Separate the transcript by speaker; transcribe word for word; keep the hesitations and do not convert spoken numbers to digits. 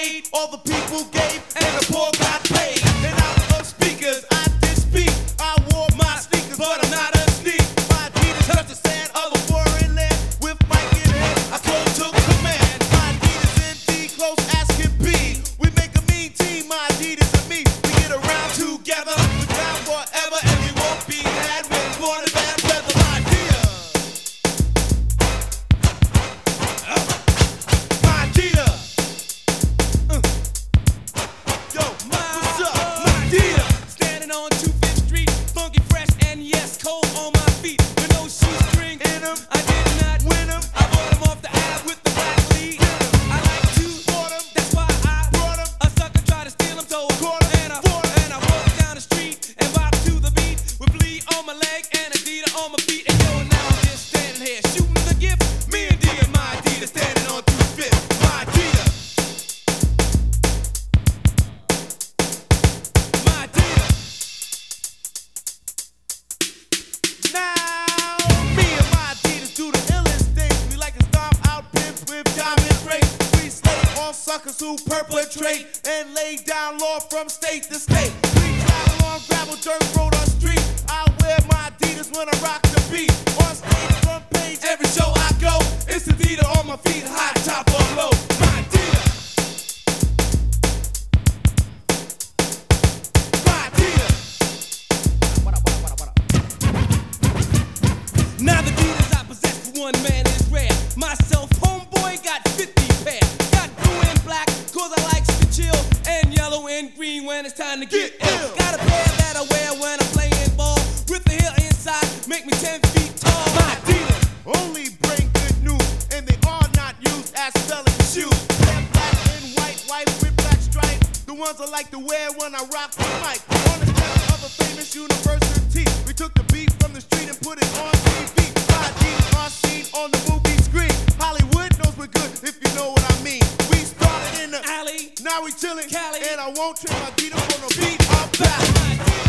Speaker 1: made, all the people gave, and the poor got paid. And out of speakers, I did speak. I wore my sneakers, but I'm not a sneak. My Adidas touched the sand of a foreign land. With Mike in hand, I close took command. My Adidas indeed, close as can be. We make a mean team, my Adidas and me. We get around together, we're down forever, and we won't be had. We're born in bad weather, my Adidas. My Adidas. Uh. Yo, what's up, my Adidas? Standing on two Fifth Street, funky, fresh, and yes, cold on my feet. With no shoestring in them, I did not win them. I bought them off the ad with the black lead. I like to bought them, that's why I brought them. A sucker tried to steal them, so I caught them. And I bought and I walked down the street and bopped to the beat with Flea on my leg and Adidas on my feet. And yo, now I'm just standing here shooting the gift. Me and D and my Adidas standing on two Fifth. My Adidas. My Adidas. Now, me and my Adidas do the illest things. We like to stomp out pimps with diamond rings. We slay all suckers who perpetrate and lay down law from state to state. We travel on gravel, dirt road, or street. I wear my Adidas when I rock the beat. On stage, front page, every show I go. It's Adidas on my feet, high top or low. My Adidas. My Adidas. Now the Adidas I possess for one man is rare. Myself, homeboy, got fifty pair. Got blue and black, cause I likes to chill. And yellow and green when it's time to get ill. Got a pair that I wear when I'm playing ball. With the heel inside, make me ten feet tall. My Adidas only bring good news, and they are not used as selling shoes. They're black and white, white with black stripe. The ones I like to wear when I rock the mic. On the steps of a famous university, we took the beat from the street and put it on T V. My Adidas are seen on the movie screen. Hollywood knows we're good, if you know what I mean. We started in the alley, now we chillin', Cali, and I won't trade my Adidas for no beat or back.